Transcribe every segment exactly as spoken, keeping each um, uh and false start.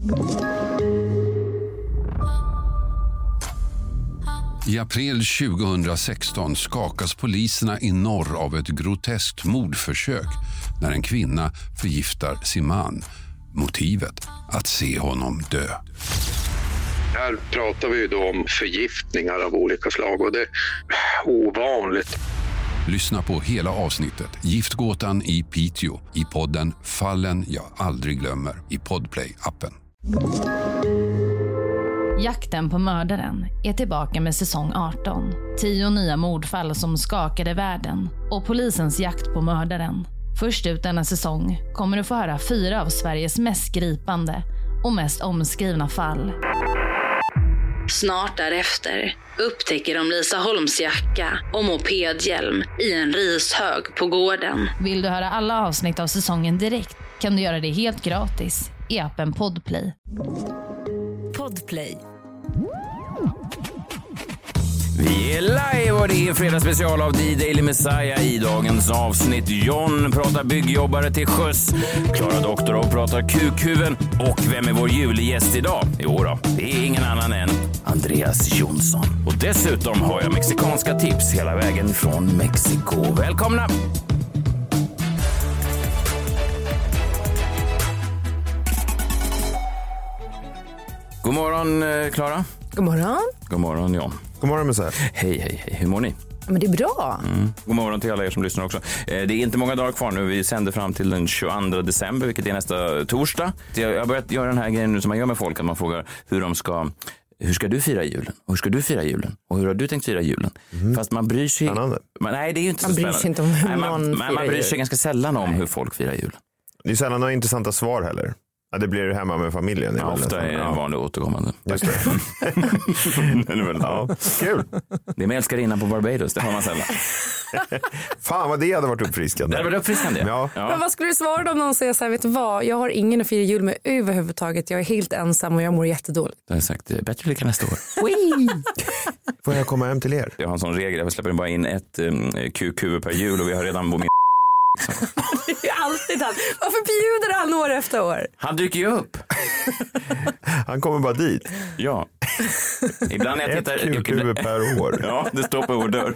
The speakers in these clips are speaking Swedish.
I april tjugohundrasexton skakas poliserna i norr av ett groteskt mordförsök när en kvinna förgiftar sin man. Motivet att se honom dö. Här pratar vi då om förgiftningar av olika slag och det är ovanligt. Lyssna på hela avsnittet Giftgåtan i Piteå i podden Fallen jag aldrig glömmer i Podplay-appen. Jakten på mördaren är tillbaka med säsong arton. Tio nya mordfall som skakade världen och polisens jakt på mördaren. Först ut denna säsong kommer du få höra fyra av Sveriges mest gripande och mest omskrivna fall. Snart därefter upptäcker de Lisa Holms jacka och mopedhjälm i en rishög på gården. Vill du höra alla avsnitt av säsongen direkt kan du göra det helt gratis i appen Podplay. Podplay. Vi är live och det är fredagsspecial av The Daily Messiah. I dagens avsnitt John pratar byggjobbare till sjöss, Klara Doktorov pratar kukhuven och vem är vår julgäst idag? Jo då, det är ingen annan än Andreas Jonsson. Och dessutom har jag mexikanska tips hela vägen från Mexiko. Välkomna! God morgon, Klara. God morgon. God morgon, John. God morgon, Messiah. Hej, hej, hej. Hur mår ni? Men det är bra. Mm. God morgon till alla er som lyssnar också. Det är inte många dagar kvar nu. Vi sänder fram till den tjugoandra december, vilket är nästa torsdag. Jag har börjat göra den här grejen nu som man gör med folk, att man frågar hur de ska... Hur ska du fira julen? Och hur ska du fira julen? Och hur har du tänkt fira julen? Mm. Fast man bryr sig... Man, nej, det är ju inte man så bryr sig inte om hur nej, man, någon man, man bryr sig jul. ganska sällan om nej. hur folk firar julen. Det är sällan några intressanta svar heller. Ja, det blir hemma med familjen. Ja, ofta är det en vanlig återkommande. Just det. det är väl, ja. Kul. Det är med älskarinnan på Barbados, det har man sällan. Fan vad det hade varit uppfriskande. Det hade varit uppfriskande, ja. ja. Men vad skulle du svara om någon säger så här, vet du vad, jag har ingen att fira jul med överhuvudtaget. Jag är helt ensam och jag mår jättedåligt. Jag har sagt, bättre lycka nästa år. Får jag komma hem till er? Jag har en sån regel, jag släpper bara in ett um, Q Q per jul och vi har redan på min... Det är alltid han. Varför bjuder han år efter år? Han dyker ju upp. Han kommer bara dit. Ja. Ibland när jag tittar... Ett Q Q per år. Ja, det står på vår dörr.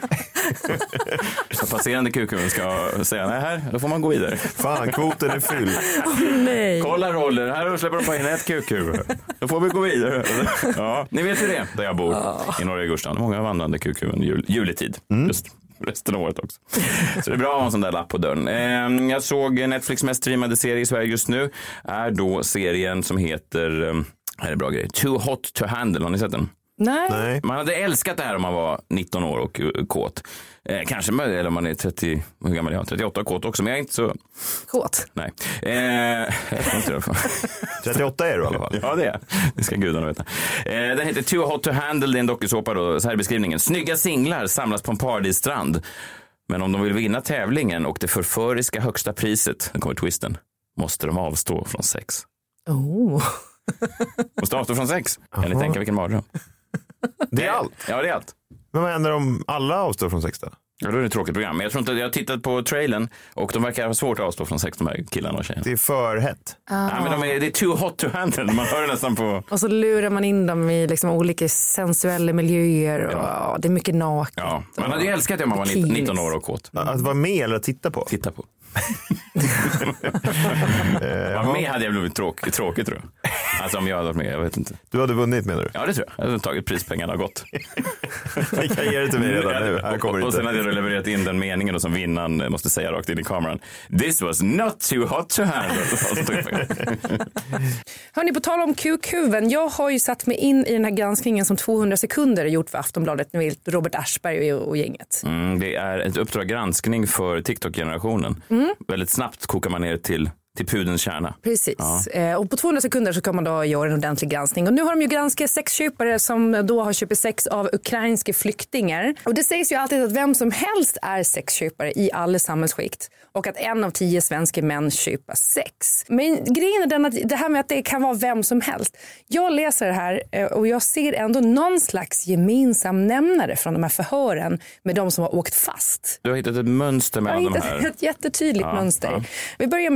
Så passerande Q Q ska säga, nej här, då får man gå vidare. Fan, kvoten är fylld. Oh, nej. Kolla roller, här släpper de på in ett Q Q. Då får vi gå vidare. Ja, ni vet ju det, där jag bor oh. i norra Djurgården. Många vandrande Q Q jul, juletid. Mm. Just resten av året också. Så det är bra att ha en sån där lapp på dörren. Jag såg Netflix mest streamade serie i Sverige just nu. Är då serien som heter, här är bra grej, Too Hot to Handle. Har ni sett den? Nej. Nej. Man hade älskat det här om man var nitton år och kåt. Eh, kanske, eller om man är trettio, hur gammal är jag? trettioåtta kåt också, men jag är inte så... Kåt? Nej. Eh, jag vet inte det. trettioåtta är du i alla fall. Ja, det är. Det ska gudarna veta. Eh, den heter Too Hot to Handle, det är en dokusåpa då. Så här är beskrivningen. Snygga singlar samlas på en paradisstrand. Men om de vill vinna tävlingen och det förföriska högsta priset, den kommer twisten, måste de avstå från sex. Oh. Måste avstå från sex. Kan ni tänka vilken mardröm? Det är allt? Ja, det är allt. Men vad händer om alla avstår från sex då? Ja, då är det ett tråkigt program. Men jag tror inte, jag har tittat på trailern och de verkar ha svårt att avstå från sex, de här killarna och tjejerna. Det är för hett. Ah. Ja, men de är, det är too hot to handle. Man hör det nästan på... Och så lurar man in dem i liksom olika sensuella miljöer. Och ja. Det är mycket naket. Ja, man hade ju älskat det om man var nitton år och kåt. Mm. Att vara med eller att titta på? Titta på. Var med hade jag blivit tråkigt, tråkigt tror jag. Alltså om jag hade varit med, jag vet inte. Du hade vunnit menar du? Ja, det tror jag. Jag hade tagit prispengarna och gått. Jag kan ge det till mig redan nu. Här kommer och, och inte. sen hade jag levererat in den meningen då som vinnaren måste säga rakt in i kameran. This was not too hot to handle. Hörrni, på tal om kukhuven. Jag har ju satt mig in i den här granskningen som tvåhundra sekunder gjort för Aftonbladet. Nu är Robert Aschberg och, och gänget. Mm, det är ett uppdrag granskning för TikTok-generationen. Mm. Väldigt snabbt kokar man ner till till pudens kärna. Precis. Ja. Eh, och på tvåhundra sekunder så kan man då göra en ordentlig granskning. Och nu har de ju granskat sexköpare som då har köpt sex av ukrainska flyktingar. Och det sägs ju alltid att vem som helst är sexköpare i alla samhällsskikt. Och att en av tio svenska män köper sex. Men grejen är den att det här med att det kan vara vem som helst. Jag läser det här och jag ser ändå någon slags gemensam nämnare från de här förhören med de som har åkt fast. Du har hittat ett mönster mellan de här. Jag har hittat ett jättetydligt ja, mönster. Ja. Vi börjar med den första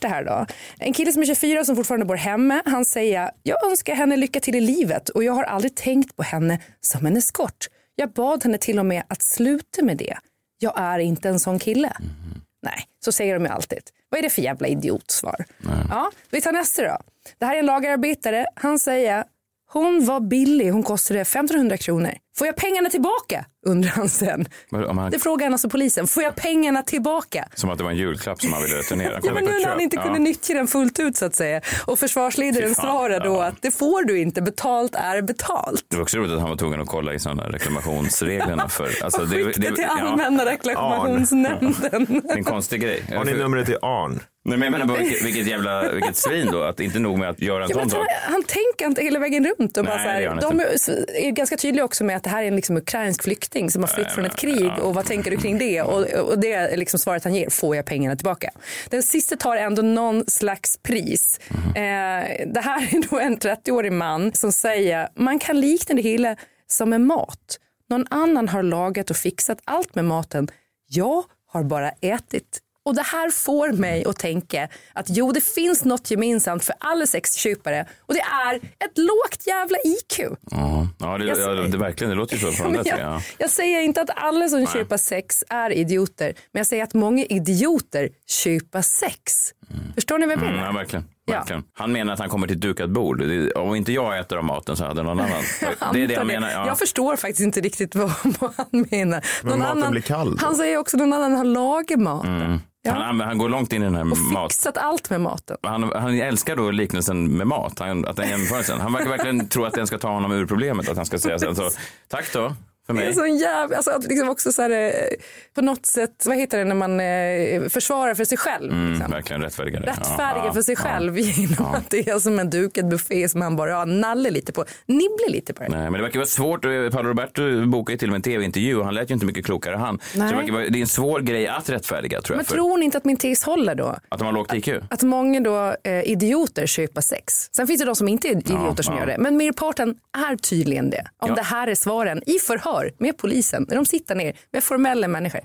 det här då. En kille som är tjugofyra som fortfarande bor hemma. Han säger, jag önskar henne lycka till i livet. Och jag har aldrig tänkt på henne som en eskort. Jag bad henne till och med att sluta med det. Jag är inte en sån kille. Mm. Nej, så säger de ju alltid. Vad är det för jävla idiotsvar? Nej. Ja, vi tar nästa då. Det här är en lagerarbetare. Han säger, hon var billig. Hon kostade femtonhundra kronor. Får jag pengarna tillbaka? Undrar han sen. Man... Det frågar han alltså polisen. Får jag pengarna tillbaka? Som att det var en julklapp som han ville returnera. Ja, men nu när han inte ja. kunde nyttja den fullt ut så att säga. Och försvarsledaren svarar då ja. att det får du inte. Betalt är betalt. Det var också roligt att han var tvungen att kolla i sådana reklamationsreglerna. För, alltså, och skicka det, det, till allmänna ja. reklamationsnämnden. Ja. Det är en konstig grej. Har ni numret till Arn? Nej, men jag menar bara vilket, vilket jävla vilket svin då. Att inte nog med att göra en ja, sån sak. Han, han tänker inte hela vägen runt. Och Nej, bara så här, de är, är ganska tydliga också med att det här är en liksom ukrainsk flykting som har flytt Nej, från ett krig. Ja. Och vad tänker du kring det? Och, och det är liksom svaret han ger. Får jag pengarna tillbaka? Den sista tar ändå någon slags pris. Mm. Eh, det här är då en trettioårig man som säger man kan likna det hela som en mat. Någon annan har lagat och fixat allt med maten. Jag har bara ätit. Och det här får mig att tänka att jo, det finns något gemensamt för alla sexköpare. Och det är ett lågt jävla I Q. Ja, ja, det, jag, ja det, verkligen, det låter ju så. Från det, jag, ja. jag säger inte att alla som Nej. köper sex är idioter. Men jag säger att många idioter köper sex. Mm. Förstår ni vad jag menar? Mm, ja, verkligen. verkligen. Ja. Han menar att han kommer till dukat bord. Om inte jag äter av maten så hade någon annan. Det är det han menar. Ja. Jag förstår faktiskt inte riktigt vad, vad han menar. Men någon maten annan, blir kall. Han säger också att någon annan har lagat maten. Mm. Ja. Han, han går långt in i den här maten. Och fixat allt med maten. Han, han älskar då liknelsen med mat. Han, att den jämförelsen. Han verkar verkligen tro att den ska ta honom ur problemet. Att han ska säga sen så, tack då. För mig. Det är så jävla, alltså att liksom också så här, på något sätt, vad heter det när man eh, försvarar för sig själv? Mm, liksom. Verkligen rättfärdiga det. Rättfärdiga ja, för sig ja, själv ja. genom att det är som en dukad buffé som man bara ja, naller lite på, nibblar lite på det. Nej, men det verkar vara svårt. Paolo Roberto bokade ju till och med en tv-intervju och han lät ju inte mycket klokare han. Nej. Så det, verkar, det är en svår grej att rättfärdiga tror jag. Men för... tror ni inte att min tes håller då? Att de har lågt I Q? Att, att många då eh, idioter köper sex. Sen finns det de som inte är idioter ja, som ja. gör det. Men merparten är tydligen det. Om ja. det här är svaren i förhör med polisen. När de sitter ner med formella människor.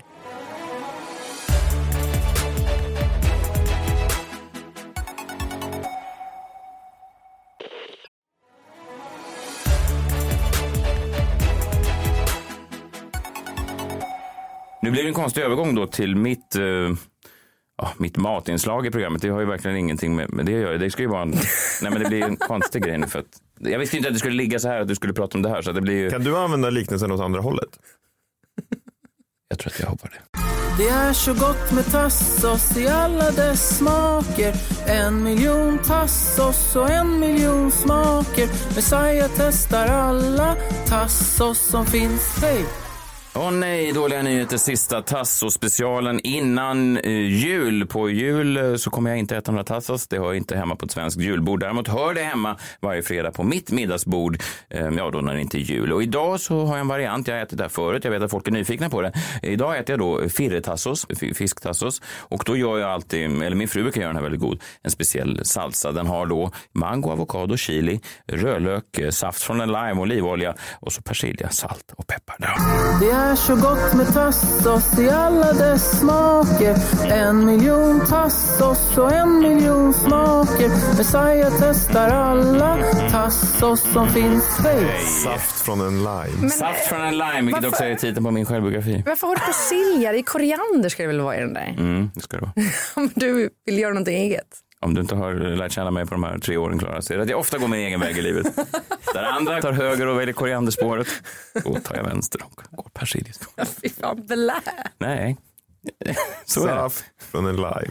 Nu blir det en konstig övergång då till mitt... Uh... Oh, mitt matinslag i programmet, det har ju verkligen ingenting med, med det att göra. Det ska ju vara en, nej men det blir en konstig grej nu för att jag visste inte att det skulle ligga så här att du skulle prata om det här så att det blir ju... Kan du använda liknelsen åt andra hållet? Jag tror att jag hoppar det. Det är så gott med tassos i alla dess smaker. En miljon tassos och en miljon smaker. Messiah testar alla tassos som finns. Hej! Åh nej, dåliga nyheter, sista Tasso-specialen innan eh, jul. På jul eh, så kommer jag inte äta några tassos, det hör inte hemma på ett svenskt julbord. Däremot hör det hemma varje fredag på mitt middagsbord, eh, ja då när det inte är jul. Och idag så har jag en variant, jag har ätit det här förut, jag vet att folk är nyfikna på det. Idag äter jag då firretassos, fisktassos. Och då gör jag alltid, eller min fru kan göra den här väldigt god, en speciell salsa. Den har då mango, avokado, chili, rödlök, saft från en lime, olivolja och så persilja, salt och peppar. Där. Det är så gott med tassos i alla dess smaker. En miljon tassos och en miljon smaker. Messiah testar alla tassos som finns. Hej! Saft från en lime. Men, Saft från en lime, vilket varför, också är titeln på min självbiografi. Varför har du persilja? I koriander ska det väl vara i den där? Mm, det ska det vara. Om du vill göra någonting eget. Om du inte har lärt känna mig på de här tre åren, Klara, så är det att jag ofta går min egen väg i livet. Där andra tar höger och väljer korianderspåret. Då tar jag vänster och går persiljaspåret. Fy fan, blä. Nej, så är det. Saft från en lime.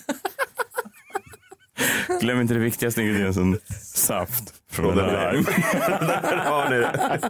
Glöm inte det viktigaste ingrediensen. Saft från en lime. Där har ni det.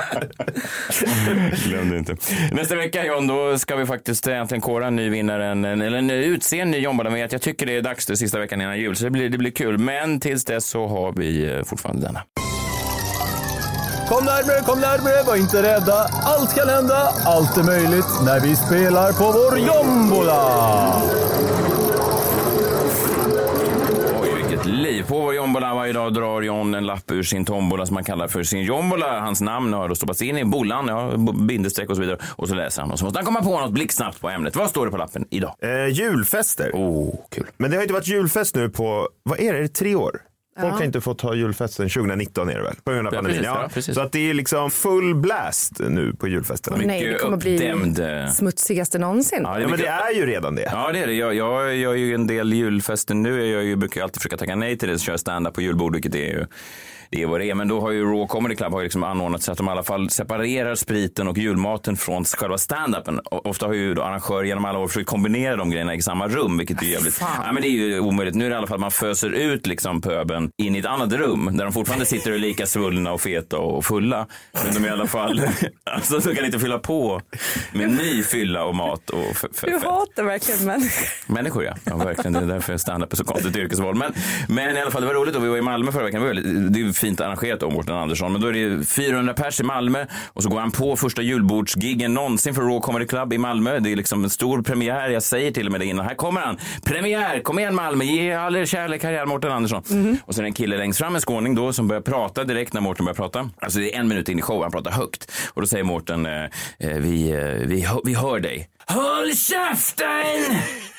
Glöm det inte. Nästa vecka, John, då ska vi faktiskt äntligen kora en ny vinnare, en, eller en, utse en ny John. Jag tycker det är dags det sista veckan innan jul, så det blir, det blir kul. Men tills dess så har vi fortfarande denna. Kom närmare, kom närmare, var inte rädda. Allt kan hända, allt är möjligt när vi spelar på vår jombola. Oj, vilket sitt liv. På vår jombola varje dag drar John en lapp ur sin tombola som man kallar för sin jombola. Hans namn har då stoppats in i bollan, ja, bindestreck och så vidare. Och så läser han och så måste han komma på något blixtsnabbt på ämnet. Vad står det på lappen idag? Eh, julfester. Oh, kul. Men det har inte varit julfest nu på, vad är det, är det tre år? Folk Ja. har inte fått ha julfesten tjugonitton är det väl? På grund av Ja, pandemin. precis, Ja, ja, precis. Så att det är liksom full blast nu på julfesten. Åh, nej, det kommer bli uppdämd. smutsigaste någonsin. Ja, det är Ja, men mycket- det är ju redan det. Ja, det är det. Jag, jag gör ju en del julfester nu. Jag, gör ju, brukar ju alltid försöka tacka nej till det. Så kör jag stand-up på julbord, vilket är ju det är vad det är. Men då har ju Raw Comedy Club har ju liksom anordnat så att de i alla fall separerar spriten och julmaten från själva stand-upen. Och ofta har ju då arrangörer genom alla år försökt kombinera de grejerna i samma rum, vilket är jävligt... Ja, men det är ju omöjligt. Nu är det i alla fall man föser ut liksom pöben in i ett annat rum där de fortfarande sitter och är lika svullna och feta och fulla. Men de är i alla fall... alltså de kan inte fylla på med ny fylla och mat och f- f- Du fett. hatar verkligen människor. Människor, ja. Ja, verkligen. Det är därför stand-up är så konstigt yrkesval. Men, men i alla fall, det var roligt. Och vi var i Malmö förra veckan. Det var väldigt- det är ju fint arrangerat om Mårten Andersson. Men då är det fyrahundra pers i Malmö. Och så går han på första julbordsgiggen någonsin för Raw Comedy Club i Malmö. Det är liksom en stor premiär. Jag säger till och med det innan. Här kommer han. Premiär! Kom igen Malmö. Ge all er kärlek. Här är Mårten Andersson. Mm-hmm. Och så är det en kille längst fram, en skåning då, som börjar prata direkt när Mårten börjar prata. Alltså det är en minut in i show. Han pratar högt. Och då säger Mårten, eh, vi, eh, vi, hör, vi hör dig. Håll käften!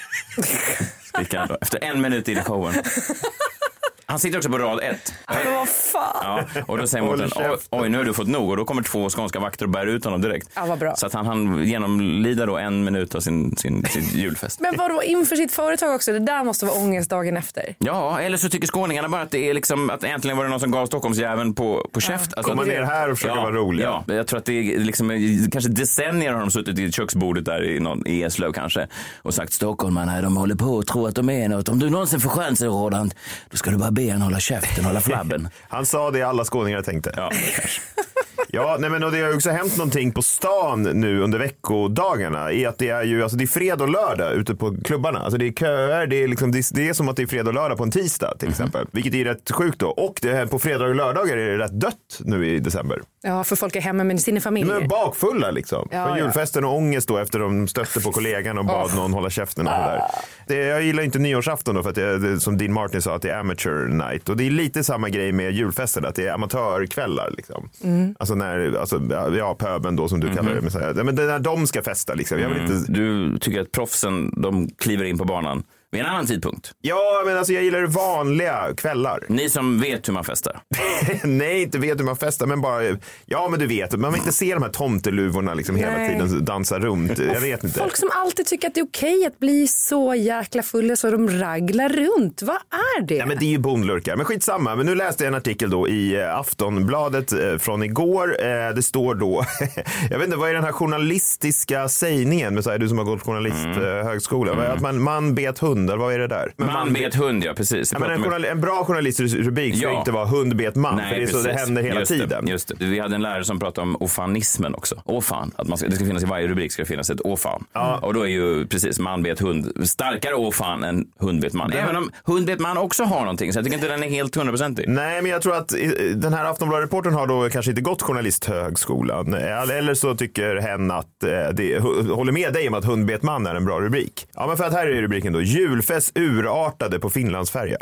Skriker han då, efter en minut in i showen. Han sitter också på rad ett. Men vad fan. Ja, och då säger Mårten, oj, oj, nu har du fått nog. Och då kommer två skånska vakter och bär ut honom direkt. Ja, vad bra. Så att han, han genomlider då en minut av sin, sin, sin julfest. Men vadå, inför sitt företag också? Det där måste vara ångest dagen efter. Ja, eller så tycker skåningarna bara att det är liksom, att äntligen var det någon som gav Stockholmsjäveln på, på käft. Alltså, Komma ner här och försöka ja, vara rolig. Ja, jag tror att det är liksom, kanske decennier har de suttit i köksbordet där i, någon, i Eslöv kanske och sagt stockholmarna, de håller på och tror att de är något. Om du någonsin får chansen, Roland, då ska du bara be han hålla käften, hålla flabben. Han sa det alla skåningar tänkte. Ja, kanske. Ja, nej, men och det har ju också hänt någonting på stan nu under veckodagarna i att det är ju, alltså det är fredag och lördag ute på klubbarna. Alltså det är köer, det är liksom, det är, det är som att det är fredag och lördag på en tisdag till exempel. Mm-hmm. Vilket är rätt sjukt då. Och det här, på fredag och lördagar är det rätt dött nu i december. Ja, för folk är hemma med sina familjer. Men bakfulla liksom. Ja, Från ja. julfesten och ångest då efter de stötte på kollegan och bad Oh. någon hålla käften och sådär. Det, jag gillar inte nyårsafton då för att det, det, som Dean Martin sa, att det är amateur night. Och det är lite samma grej med julfesten, att det är amatörkvällar liksom. Mm. Alltså när, alltså, ja, pöben då som du mm-hmm. kallar det. Men, så här, men det är när de ska festa liksom. Jag vill Mm. inte... Du tycker att proffsen, de kliver in på banan vid en annan tidpunkt? Ja, men alltså jag gillar vanliga kvällar. Ni som vet hur man festar? Nej, inte vet hur man festar, men bara, ja men du vet, man vill inte se de här tomteluvorna liksom hela Nej. tiden dansa runt. Jag vet inte. Folk som alltid tycker att det är okej att bli så jäkla fulla så de raglar runt. Vad är det? Ja, men det är ju bondlurkar. Men skitsamma. Men nu läste jag en artikel då i Aftonbladet eh, från igår. Eh, det står då, jag vet inte, vad är den här journalistiska sägningen med så här, du som har gått journalisthögskola? Mm. Mm. Att man, man bet hund, eller vad är det där? Men man, man bet hund, ja precis. Ja, men en, journal- en bra journalistisk rubrik ska ja. inte vara hund bet man, Nej, för det är precis. så det händer hela just tiden. Det, just det. Vi hade en lärare som pratade om ofanismen också. Åfan, att man ska, det ska finnas i varje rubrik ska det finnas ett åfan. Ja. Och då är ju precis man bet hund starkare åfan än hund bet man. Även om hund bet man också har någonting, så jag tycker inte den är helt hundraprocentig. Nej, men jag tror att den här Aftonbladet-reportern har då kanske inte gått journalisthögskolan. Eller så tycker hen att det håller med dig om att hund bet man är en bra rubrik. Ja, men för att här är rubriken då: julfest urartade på Finlandsfärja.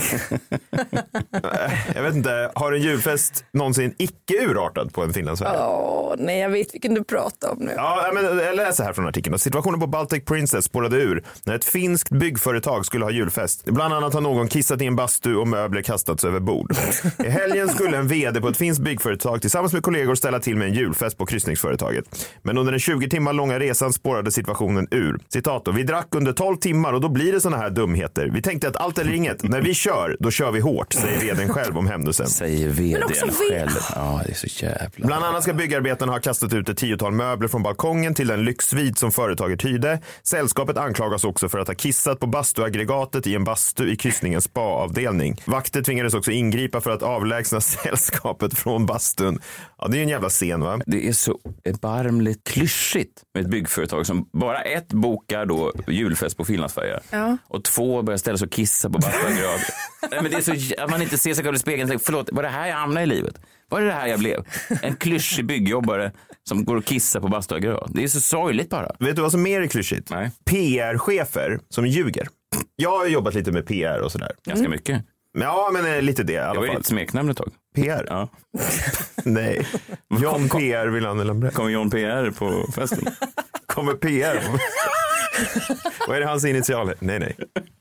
Jag vet inte, har en julfest någonsin icke urartad på en Finlandsfärja? Åh, nej, jag vet vilken du pratar om nu. Ja, men jag läser här från artikeln. Situationen på Baltic Princess spårade ur när ett finskt byggföretag skulle ha julfest. Bland annat har någon kissat i en bastu och möbler kastats över bord. I helgen skulle en vd på ett finskt byggföretag tillsammans med kollegor ställa till med en julfest på kryssningsföretaget. Men under den tjugo timmar långa resan spårade situationen ur. Citat då: vi drack under tolv timmar och då blir det såna här dumheter. Vi tänkte att allt eller inget. När vi kör, då kör vi hårt, säger vdn själv om händelsen. Säger vdn själv. Ja, det är så jävla. Bland annat ska byggarbetarna ha kastat ut ett tiotal möbler från balkongen till den lyxsvit som företaget hyrde. Sällskapet anklagas också för att ha kissat på bastuaggregatet i en bastu i kryssningens spa-avdelning. Vakter tvingades också ingripa för att avlägsna sällskapet från bastun. Ja, det är en jävla scen, va? Det är så erbarmligt klyschigt med ett byggföretag som bara ett bokar då julfest på Finlandsfärja. Ja. Och två börjar ställa sig och kissa på bastuaggregatet. Nej, men det är så att man inte ser sig själv i spegeln. Förlåt, var det här jag hamnade i livet? Var det det här jag blev? En klyschig byggjobbare som går och kissar på bastuaggregat. Det är så sorgligt bara. Vet du vad som mer är klyschigt? Nej. P R-chefer som ljuger. Jag har jobbat lite med P R och sådär. Ganska mycket. Ja, men lite det i alla Det var fall. ett smeknamn ett tag. P R? Ja. Nej. John P R vill han eller Kommer John P R på festen? Kommer P R? Vad är det hans initialer? Nej, nej.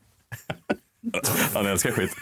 Han älskar skit.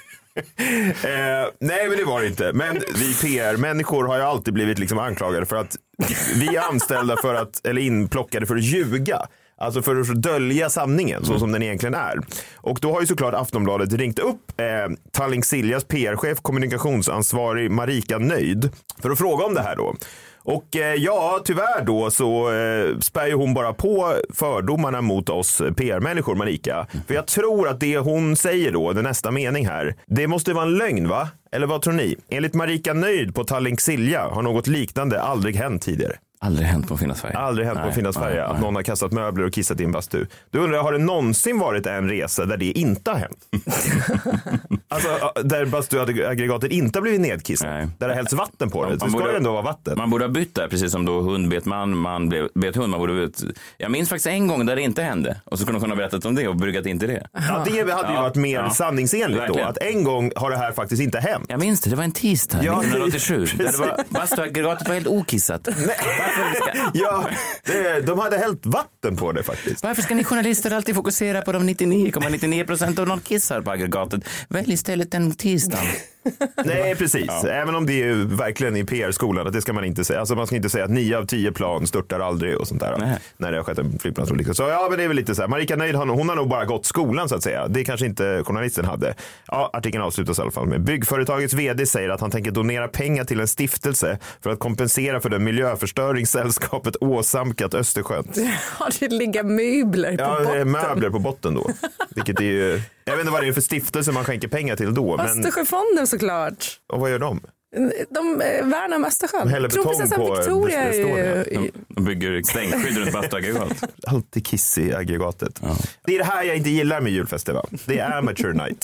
Eh, nej, men det var det inte. Men vi P R-människor har ju alltid blivit liksom anklagade för att vi är anställda för att, eller inplockade för att ljuga. Alltså för att dölja sanningen så som den egentligen är. Och då har ju såklart Aftonbladet ringt upp eh, Tallink Siljas P R-chef, kommunikationsansvarig Marika Nöjd för att fråga om det här då. Och eh, ja, tyvärr då så eh, spär ju hon bara på fördomarna mot oss P R-människor, Marika. För jag tror att det hon säger då, den nästa mening här, det måste vara en lögn, va? Eller vad tror ni? Enligt Marika Nöjd på Tallink Silja har något liknande aldrig hänt tidigare. Aldrig hänt på Finna Sverige. Aldrig hänt nej, på Finna Sverige nej, att nej. någon har kastat möbler och kissat i en bastu. Du undrar, har det någonsin varit en resa där det inte har hänt? Alltså där bastuaggregatet inte har blivit nedkissat. Nej. Där det har hällts vatten på det. Det ska borde, det ändå vara vatten. Man borde ha bytt där, precis som då hund bet man, man blev, bet hund. Man borde bytt. Jag minns faktiskt en gång där det inte hände. Och så skulle de kunna ha berättat om det och bryggat in till det. Ja, det hade ja. ju varit mer ja. sanningsenligt då. Att en gång har det här faktiskt inte hänt. Jag minns det, det var en tisdag ja, nittonhundraåttiosju. Där det var, bastuaggregatet var helt okissat. Nej. Ja, det, de hade hällt vatten på det faktiskt. Varför ska ni journalister alltid fokusera på de nittionio komma nittionio procent av någon kissar på aggregatet? Välj istället en tisdag. Nej, precis. Ja. Även om det är ju verkligen i P R-skolan att det ska man inte säga. Alltså man ska inte säga att nio av tio plan störtar aldrig och sånt där. Nej. När det har skett en flygplansolycka. Så ja, men det är väl lite så här. Marika Nöjd, hon har nog bara gått skolan så att säga. Det kanske inte journalisten hade. Ja, artikeln avslutas i alla fall med byggföretagets vd säger att han tänker donera pengar till en stiftelse för att kompensera för den miljöförstöring sällskapet åsamkat Östersjön. Ja, det ligger möbler på ja, botten. Ja, möbler på botten då. Vilket är ju... Jag vet inte vad det är för stiftelse man skänker pengar till då. Men... Östersjöfonden såklart. Och vad gör de? De värnar om Östersjön. De häller betong på Victoria ju... de, de bygger stängskydd runt bastuaggregat. Alltid kiss i aggregatet. Ja. Det är det här jag inte gillar med julfestival. Det är amateur night.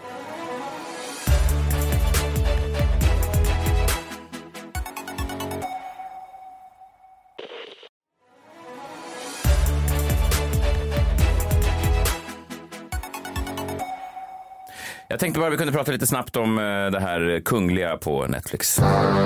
Jag tänkte bara vi kunde prata lite snabbt om det här kungliga på Netflix.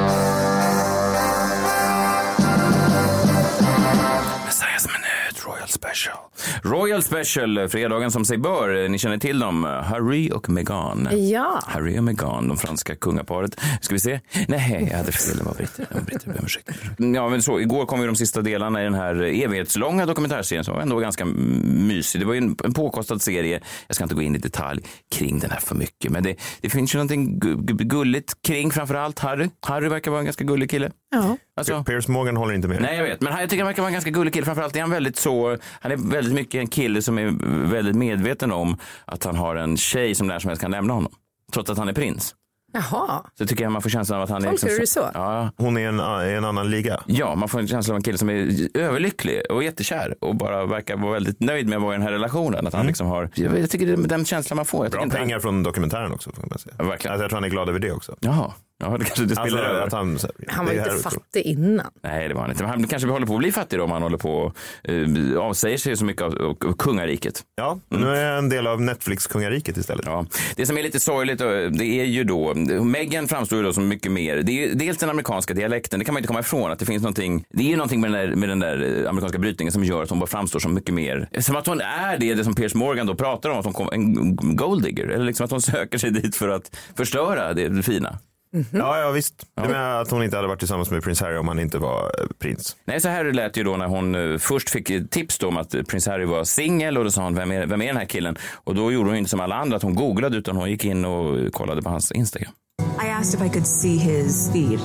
Messiah's Minute Royal Special. Royal Special, fredagen som sig bör. Ni känner till dem, Harry och Meghan. Ja. Harry och Meghan, de franska kungaparet. Ska vi se? Nej, jag hade fel. Det var britter. Det var britter. Jag ursäkta. Ja, men så, igår kom ju de sista delarna i den här evighetslånga dokumentärserien som var ändå ganska mysig. Det var ju en, en påkostad serie. Jag ska inte gå in i detalj kring den här för mycket. Men det, det finns ju någonting gulligt kring framförallt Harry. Harry verkar vara en ganska gullig kille. Ja. Alltså, Piers Morgan håller inte med. Nej, jag vet. Men jag tycker han verkar vara en ganska gullig kille. Framförallt är han väldigt så... Han är väldigt mycket en kille som är väldigt medveten om att han har en tjej som när som helst kan lämna honom. Trots att han är prins. Jaha. Så tycker jag man får känslan av att han är... Liksom, du så? Ja. Hon är en, en annan liga. Ja, man får en känsla av en kille som är överlycklig och jättekär och bara verkar vara väldigt nöjd med att vara i den här relationen. Att han mm. liksom har... Jag tycker det är den känslan man får. Jag Bra pengar han... från dokumentären också, får man säga. Ja, verkligen. Alltså, jag tror han är glad över det också. Jaha. Ja, det kanske det spelar alltså, över. Att han, han var inte fattig innan. Nej, det var han inte. Men han kanske håller på att bli fattig då om han håller på uh, avsäger sig så mycket av, av, av kungariket. Ja, mm. nu är jag en del av Netflix-kungariket istället. Ja. Det som är lite sorgligt det är ju då, Meghan framstår ju då som mycket mer, det är ju dels den amerikanska dialekten, det kan man inte komma ifrån att det finns någonting, det är ju någonting med den där, med den där amerikanska brytningen som gör att hon bara framstår som mycket mer, som att hon är det, det som Piers Morgan då pratar om, att hon kom, en golddigger, eller liksom att hon söker sig dit för att förstöra det, det fina. Mm-hmm. Ja, ja, visst. Ja. Det med att hon inte hade varit tillsammans med prins Harry om han inte var eh, prins. Nej, så här lät ju då när hon eh, först fick tips då om att prins Harry var singel och då sa hon, vem är, vem är den här killen? Och då gjorde hon inte som alla andra att hon googlade utan hon gick in och kollade på hans Instagram. I asked if I could see his feed.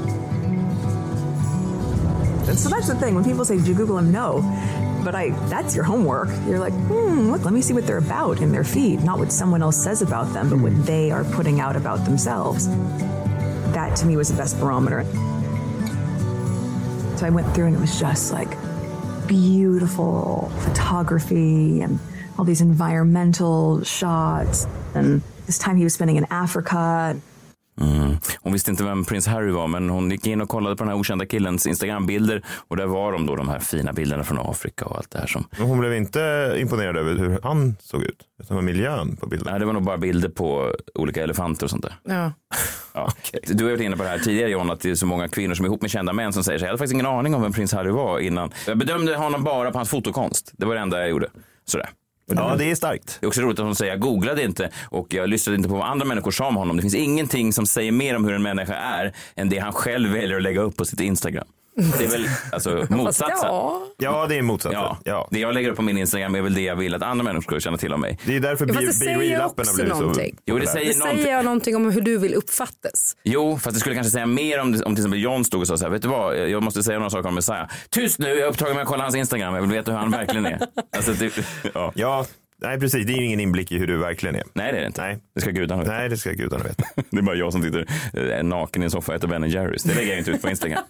So that's the thing, when people say, did you Google him? No. But I, that's your homework. You're like, hmm, look, let me see what they're about in their feed. Not what someone else says about them, but what they are putting out about themselves. That to me was the best barometer. So I went through and it was just like beautiful photography and all these environmental shots. And this time he was spending in Africa. Mm. hon visste inte vem prins Harry var, men hon gick in och kollade på den här okända killens Instagram-bilder och där var de då de här fina bilderna från Afrika och allt det här som... Men hon blev inte imponerad över hur han såg ut? Det var miljön på bilden. Nej, det var nog bara bilder på olika elefanter och sånt där. Ja. Ja. Okay. Du har varit inne på det här tidigare, John, att det är så många kvinnor som är ihop med kända män som säger så. Jag hade faktiskt ingen aning om vem prins Harry var innan. Jag bedömde honom bara på hans fotokonst. Det var det enda jag gjorde. Sådär. Ja, det är starkt. Det är också roligt att hon säger jag googlade inte och jag lyssnade inte på vad andra människor sa om honom. Det finns ingenting som säger mer om hur en människa är än det han själv väljer att lägga upp på sitt Instagram. Det är väl alltså motsatsen. Ja. Ja, det är motsatsen. Ja. Ja. Det jag lägger upp på min Instagram är väl det jag vill att andra människor ska känna till om mig. Det är därför Ja, fast det säger B-Reel-appen har blivit någonting. så... Jo, det säger, Det någonting. säger jag någonting om hur du vill uppfattas. Jo, fast det skulle kanske säga mer om, om till exempel John stod och sa så här, vet du vad, jag måste säga några saker om Messiah. Tyst nu, jag är upptagen med att kolla hans Instagram, jag vill veta hur han verkligen är. Alltså, det, ja. Ja, nej precis, det är ju ingen inblick i hur du verkligen är. Nej, det är det inte. Nej. Det ska gudarna veta. Nej, det ska gudarna veta. Det är bara jag som sitter eh, naken i en soffa och äter Ben and Jerry's. Det lägger jag inte ut på Instagram.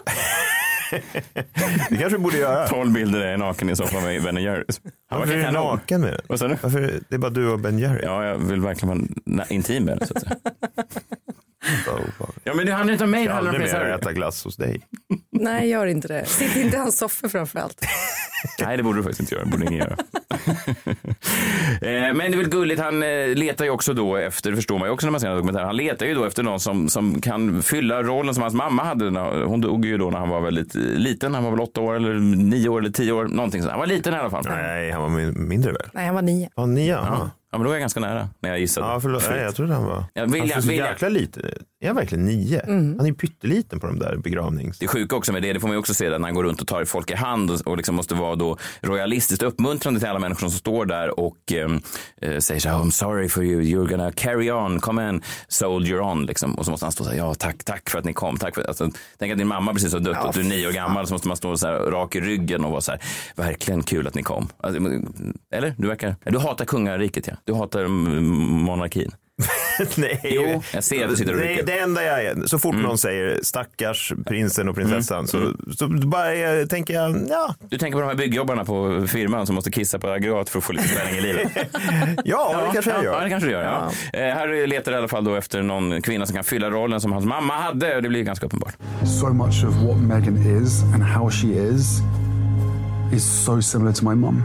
Det kanske du borde göra. tolv bilder är naken i en soffa med Ben and Jerry's. Ja, Varför är du naken med den? Vad sa du? Varför, det är bara du och Ben Jerry. Ja, jag vill verkligen vara intim med det, så att säga. Ja, men det handlar inte om mig. Jag Det ska handlar om aldrig mer prins äta glass hos dig. Nej, gör inte det. Sitt inte i hans soffa framförallt. Nej, det borde du faktiskt inte göra. Det borde ingen göra. eh, men det är väl gulligt. Han eh, letar ju också då efter, det förstår man ju också när man ser en dokumentär, han letar ju då efter någon som, som kan fylla rollen som hans mamma hade. När, hon dog ju då när han var väldigt liten. Han var väl åtta år eller nio år eller tio år. Någonting sånt. Han var liten i alla fall. Nej, han var mindre väl? Nej, han var nio. Ja, nio. Ja. Ja, men då är jag ganska nära när jag gissade. Ja, förlåt. Nej, jag trodde han var... Ja, William, han är så William. jäkla liten. Är han verkligen nio? Mm. Han är ju pytteliten på de där begravnings... Det sjuka också med det, det får man ju också se när han går runt och tar folk i hand och, och liksom måste vara då royalistiskt uppmuntrande till alla människor som står där och eh, säger så här, I'm sorry for you, you're gonna carry on, come on, soldier on liksom. Och så måste han stå så här, ja tack, tack för att ni kom, tack för alltså, tänk att din mamma precis har dött och ja, du är nio år gammal, så måste man stå så här rak i ryggen och vara så här, verkligen kul att ni kom. Alltså, eller? Du verkar, du hatar kungariket, ja. Du hatar monarkin. Nej, jo, jag ser att du sitter och det, det enda jag är, så fort mm. någon säger stackars prinsen och prinsessan mm. så, mm. så bara jag, tänker jag, ja. Du tänker på de här byggjobbarna på firman som måste kissa på aggregat för att få lite spänning i livet. ja, ja, det kanske jag gör. Ja, det kanske du gör, ja. ja. Eh, här letar i alla fall då efter någon kvinna som kan fylla rollen som hans mamma hade, och det blir ganska uppenbart. So much of what Meghan is and how she is is so similar to my mom.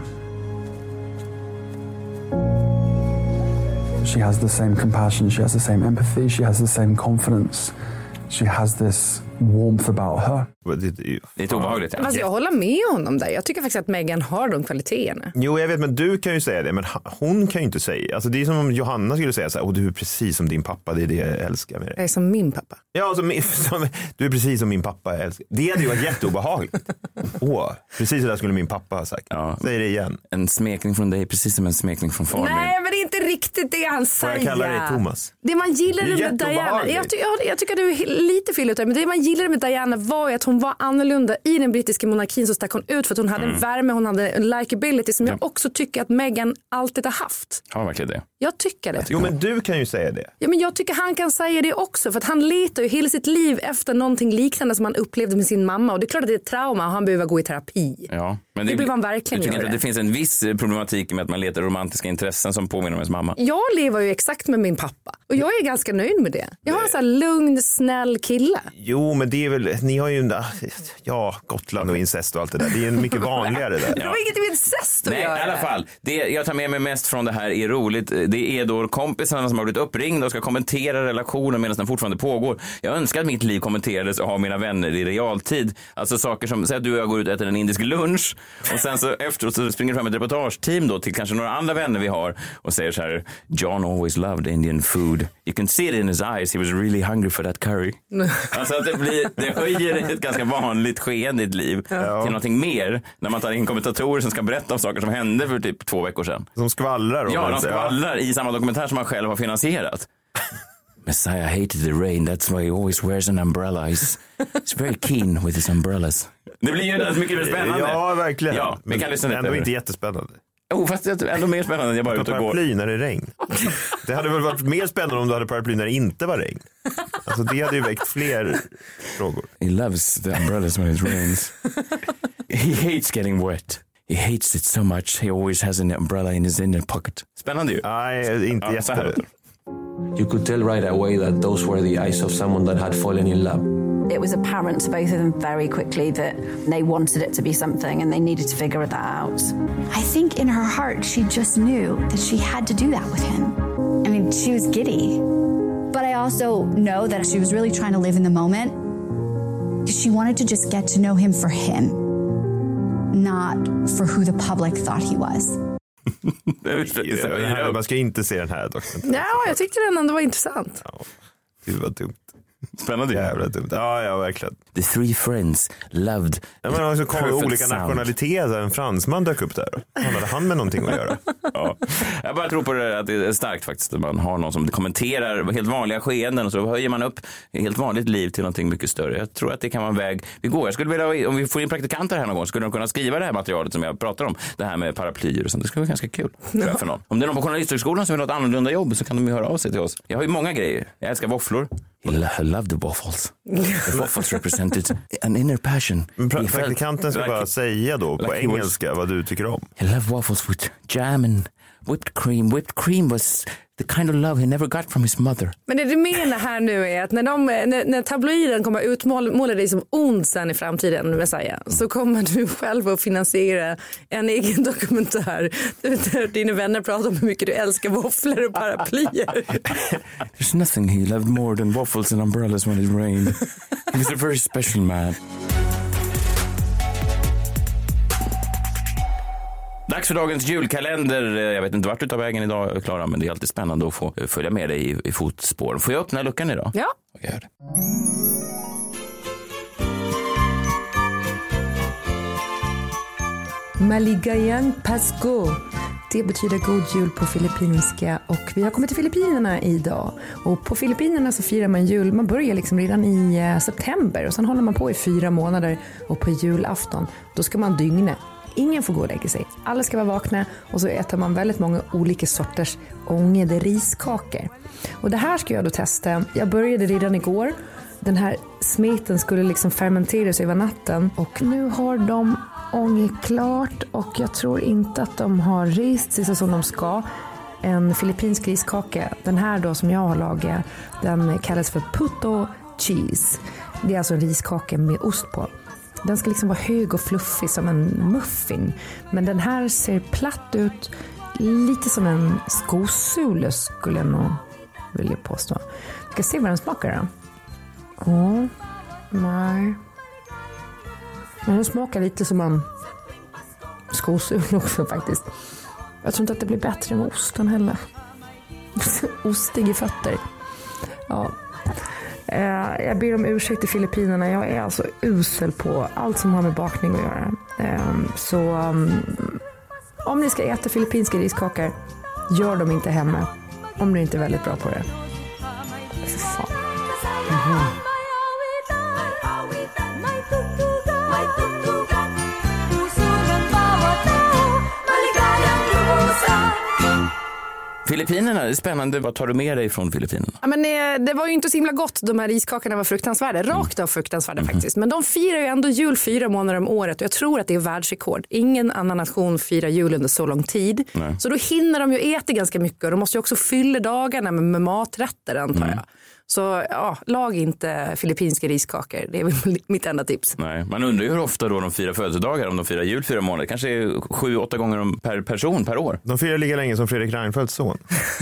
She has the same compassion, she has the same empathy, she has the same confidence. She has this warmth about her. Det, det, det är obehagligt. Ja. Alltså, jag håller med honom där. Jag tycker faktiskt att Meghan har de kvaliteterna. Jo, jag vet, men du kan ju säga det, men hon kan ju inte säga. Alltså, det är som om Johanna skulle säga så här, åh, du är precis som din pappa, det är det jag älskar med dig. Jag är som min pappa. Ja, som, som, du är precis som min pappa, jag älskar. Det hade ju varit jätteobehagligt. Åh, precis så där skulle min pappa ha sagt. Ja. Säg det igen. En smekning från dig, precis som en smekning från far. Nej, men det är inte riktigt det han säger. Får jag kalla dig Thomas? Det man gillade med Diana, jag, ty jag, jag tycker du är lite fel ute, men det man gillade med Diana var ju att hon var annorlunda. I den brittiska monarkin så stack hon ut för att hon hade mm. en värme, hon hade en likability som ja. jag också tycker att Meghan alltid har haft. Ja, verkligen det. Jag tycker det. Jag tycker jo, men du kan ju säga det. Ja, men jag tycker han kan säga det också, för att han letar ju hela sitt liv efter någonting liknande som han upplevde med sin mamma, och det är klart att det är ett trauma och han behöver gå i terapi. Ja, men det, det blir man verkligen göra. Det. det finns en viss problematik med att man letar romantiska intressen som påminner om ens mamma. Jag lever ju exakt med min pappa och jag är ganska nöjd med det. Jag har en sån här lugn, snäll kille. Jo, men det är väl, ni har ju ja, Gotland och incest och allt det där. Det är ju mycket vanligare där. Det var inget med incest att Nej, göra. i alla fall. Det jag tar med mig mest från det här är roligt. Det är då kompisarna som har blivit uppringda och ska kommentera relationen medan den fortfarande pågår. Jag önskar att mitt liv kommenterades och ha mina vänner i realtid. Alltså saker som, säg att du och jag går ut och äter en indisk lunch och sen så efteråt så springer fram ett reportageteam då till kanske några andra vänner vi har och säger så här: John always loved Indian food. You can see it in his eyes. He was really hungry for that curry. Alltså att det blir, det höjer ett ganska vanligt skeende i ett liv ja. till någonting mer när man tar in kommentatorer som ska berätta om saker som hände för typ två veckor sedan. Som skvallrar. Ja, de skvallrar i samma dokumentär som man själv har finansierat. Messiah hated the rain, that's why he always wears an umbrella. He's, he's very keen with his umbrellas. Det blir ju mycket mer spännande. Ja, verkligen. Ja, vi kan lyssna ändå inte jättespännande. Oh, fast det är ändå mer spännande än jag bara ut och går. Paraply när det regn. Det hade väl varit mer spännande om du hade paraply när det inte var regn. Alltså det hade ju väckt fler frågor. He loves the umbrellas when it rains. He hates getting wet. He hates it so much. He always has an umbrella in his inner pocket. Spännande ju. Nej, inte ja, jätte. You could tell right away that those were the eyes of someone that had fallen in love. It was apparent to both of them very quickly that they wanted it to be something and they needed to figure that out. I think in her heart she just knew that she had to do that with him. I mean, she was giddy. But I also know that she was really trying to live in the moment. She wanted to just get to know him for him, not for who the public thought he was. Man ska inte se den här dock. Ja, jag tyckte den ändå var intressant. Ja, det var dumt. Spännande. Jävla dumt. Ja, ja, verkligen. The three friends loved. Ja, men alltså kom olika sound. Nationaliteter. En fransman dök upp där. Hade han med någonting att göra? Ja. Jag bara tror på det, att det är starkt faktiskt. Att man har någon som kommenterar helt vanliga skeenden och så höjer man upp helt vanligt liv till någonting mycket större. Jag tror att det kan vara en väg vi går. Jag skulle vilja, om vi får in praktikanter här någon gång, skulle de kunna skriva det här materialet som jag pratar om. Det här med paraplyer och sånt. Det skulle vara ganska kul. Ja. För någon. Om det är någon på journalisthögskolan som vill ha ett annorlunda jobb så kan de ju höra av sig till oss. Jag har ju många grejer. Jag älskar våfflor. I love the waffles. The waffles represented an inner passion. Pra- praktikanten ska like bara säga då på like engelska was, vad du tycker om. I love waffles with jam and whipped cream. Whipped cream was the kind of love he never got from his mother. Men det du menar här nu är att när, de, när, när tabloiden kommer utmåla dig som ond sen i framtiden, Messiah, mm. så kommer du själv att finansiera en egen dokumentär där dina vänner pratar om hur mycket du älskar våfflor och paraplyer. There's nothing he loved more than waffles and umbrellas when it rained. He was a very special man. Dags för dagens julkalender. Jag vet inte vart du tar vägen idag, Klara, men det är alltid spännande att få följa med dig i, i fotspår. Får jag öppna luckan idag? Ja. Jag gör det. Maligayang Pasko. Det betyder god jul på filippinska och vi har kommit till Filippinerna idag. Och på Filippinerna så firar man jul, man börjar liksom redan i september och sen håller man på i fyra månader och på julafton då ska man dygna. Ingen får gå och lägga sig. Alla ska vara vakna och så äter man väldigt många olika sorters ångade riskakor. Och det här ska jag då testa. Jag började redan igår. Den här smeten skulle liksom fermenteras över natten och nu har de ånge klart och jag tror inte att de har rist sig så som de ska. En filippinsk riskaka, den här då som jag har lagat, den kallas för puto cheese. Det är alltså en riskaka med ost på. Den ska liksom vara hög och fluffig som en muffin. Men den här ser platt ut. Lite som en skosule skulle jag nog vilja påstå. Vi ska se vad den smakar då. Åh, nej. Men den smakar lite som en skosule också faktiskt. Jag tror inte att det blir bättre med osten heller. Ostig i fötter. Ja. Jag ber om ursäkt till Filippinerna. Jag är alltså usel på allt som har med bakning att göra. Så om ni ska äta filippinska riskakor, gör dem inte hemma. Om ni inte är väldigt bra på det. För fan. Mm-hmm. Filippinerna, det är spännande. Vad tar du med dig från Filippinerna? Ja, men, eh, det var ju inte så himla gott. De här riskakorna var fruktansvärda. Rakt av fruktansvärda mm. faktiskt. Men de firar ju ändå jul fyra månader om året. Och jag tror att det är världsrekord. Ingen annan nation firar jul under så lång tid. Nej. Så då hinner de ju äta ganska mycket. Och de måste ju också fylla dagarna med, med maträtter antar mm. jag. Så ja, lag inte filippinska riskakor. Det är väl mitt enda tips. Nej, man undrar ju hur ofta då de firar födelsedagar, om de firar jul fyra månader. Kanske är sju, åtta gånger per person per år. De firar lika länge som Fredrik Reinfeldts son.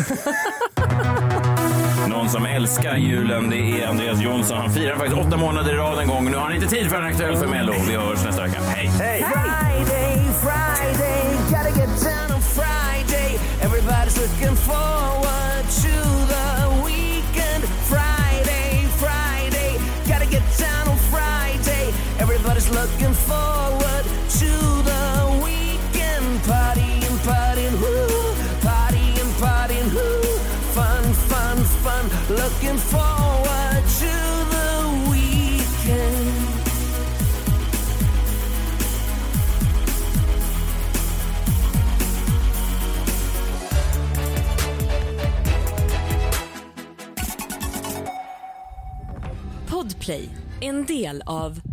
Någon som älskar julen, det är Andreas Jonsson. Han firar faktiskt åtta månader i rad en gång. Nu har han inte tid för en aktuell för Mello. Vi hörs nästa vecka. Hej! Hej! Friday, Friday, gotta get down on Friday. Everybody's looking forward to the weekend. Friday, Friday, gotta get down on Friday. Everybody's looking forward to the weekend. Partying, partying, woo. Partying, partying, woo. Fun, fun, fun. Looking forward to the weekend. Podplay, en del av